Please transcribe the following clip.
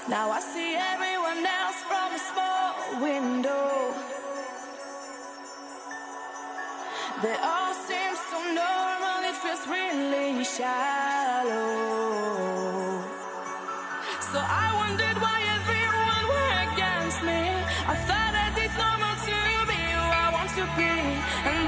Now I see everyone else from a small window. They all seem so normal, it feels really shallow. So I wondered why everyone were against me. I thought that it's normal to be who I want to be, and